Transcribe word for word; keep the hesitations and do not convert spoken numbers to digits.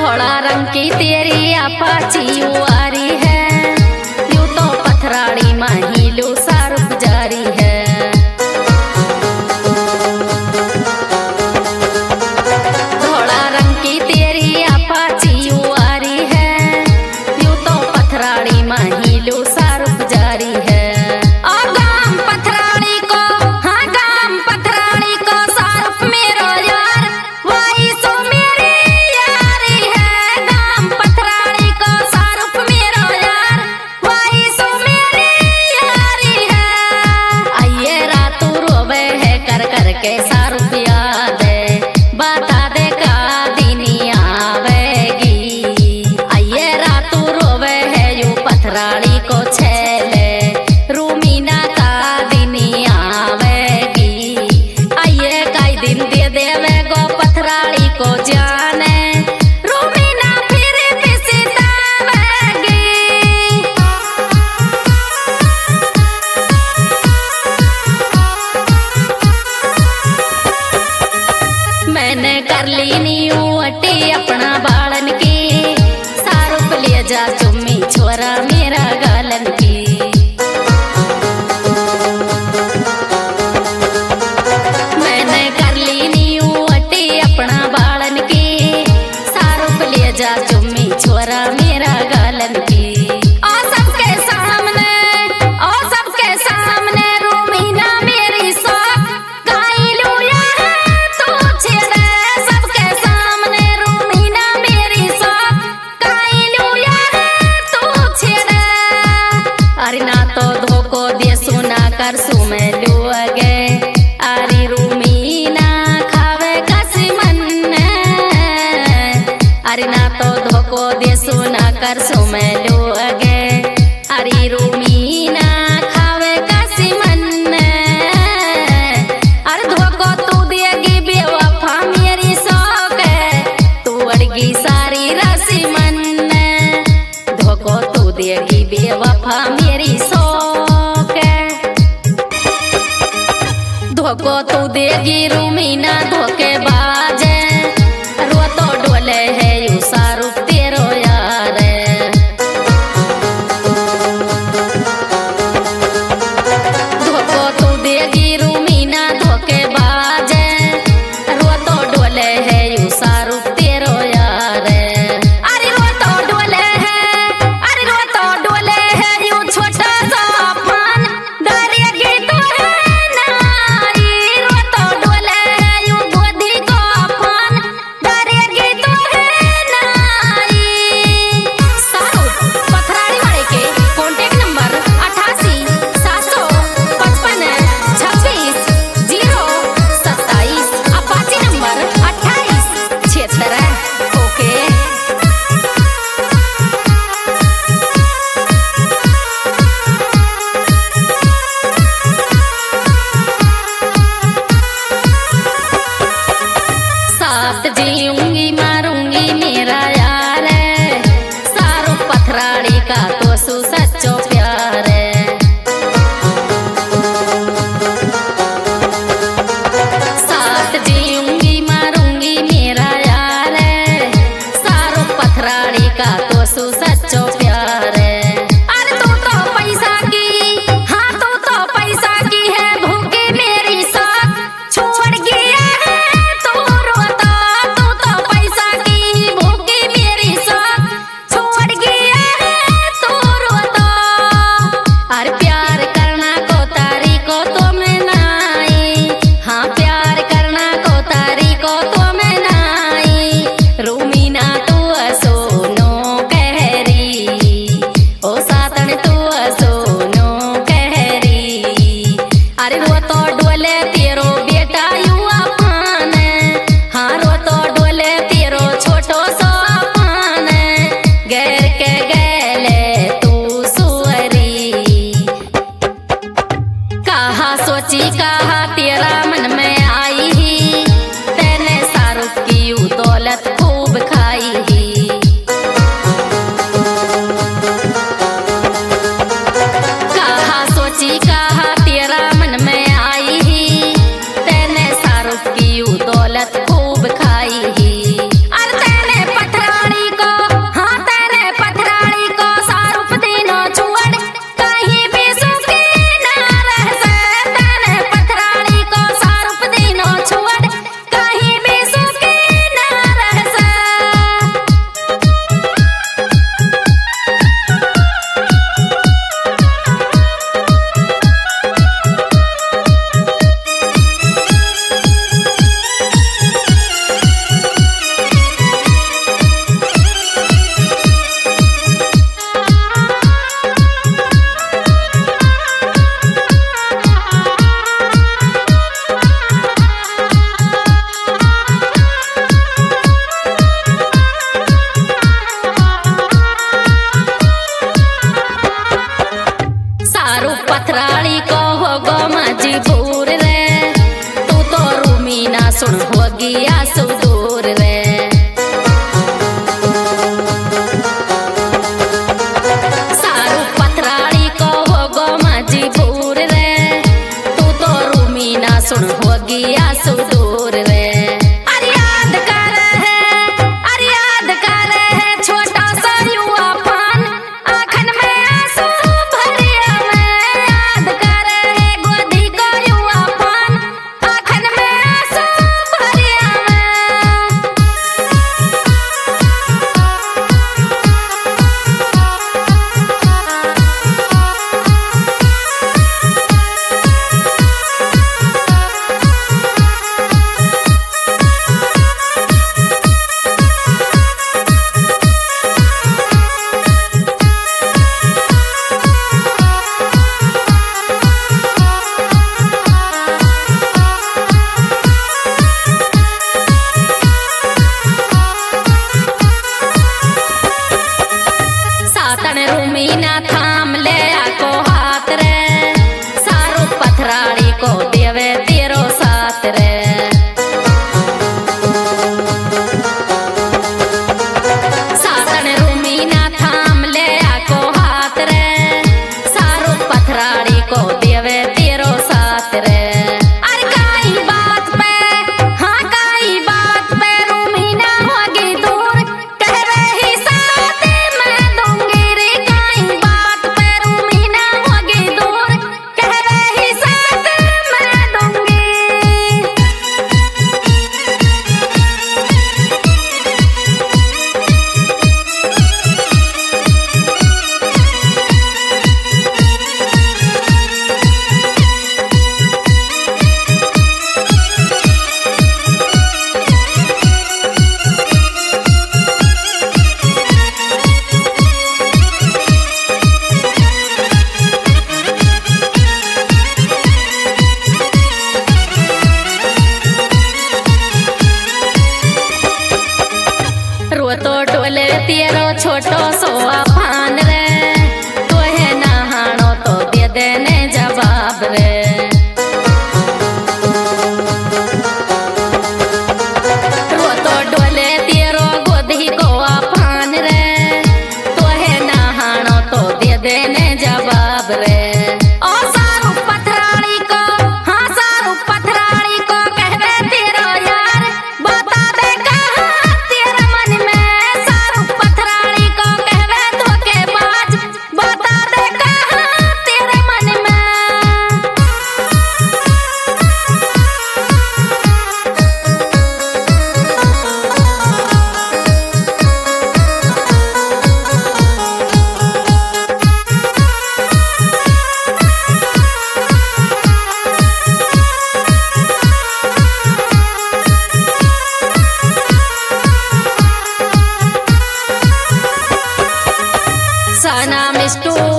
धोला रंग की तेरी अपाची युआरी है, यूं तो पथराड़ी माहिलू सारुप जारी है। धोला रंग की तेरी अपाची युआरी है, यूं तो पथराड़ी माहिलू सारुप जारी है। कैसा रुपया दे बता दे का दिन आवेगी, आइए रातू रोवे है यू पथराड़ी को छेले, रूमीना का दिन आवेगी। आइए कई दिन दे देवे गो पथराड़ी को जाने, रूमीना फिर पिसतावेगी। मैंने कर ली नीऊ अटी अपना बालन की, सारुप ले जा चुम्मी छोरा मेरा गालन की। मैंने कर ली नीऊ अटी अपना बालन की, सारुप ले जा चुम्मी छोरा मेरा गालन की। और सबके सामने और सबके सामने रूमीना मेरी सौख घायलू है तू छेड़े, सबके सामने रूमीना मेरी सौख घायलू है तू छेड़े। अरे ना तो धोखो दे सुना कर सुमे लुअगे, अरे रूमीना खावे कसी मन, अरे ना तो धोखो दे सुना कर सुमे लुअगे, अरे रूमीना खावे कसी मन। अरे धोखो तू देगी बेवफा मेरी सौक, तू अड़गी सारी राशि मन, धोखो तू देगी बेवफा मेरी सौक, धोखो तू देगी रूमीना धोखेबाज, रो तो डोले है यू सारुप तेरो यार। धोखो तू देगी रूमीना धोखेबाज, रो तो डोले है यू सारुप तेरो यार। अरे रो तो डोले है, अरे रो तो डोले है यू छोटा सा पान, डरेगी तो है नारी, रो तो डोले है यू रोतो डोले तेरो छोटो सो अफान रे तोहे नहानो तो दे देने जवाब रे रोतो डोले तेरो गोदी को अफान रे तोहे नहानो तो दे देने जवाब रे ओ सारू पथराड़ी को हाँ सारू पथराड़ी को कहवे तेरो यार बता दे कहाँ तेरे मन में सारू पथराड़ी को कहवे धोखेबाज बता दे कहाँ तेरे मन में सना मिस्टू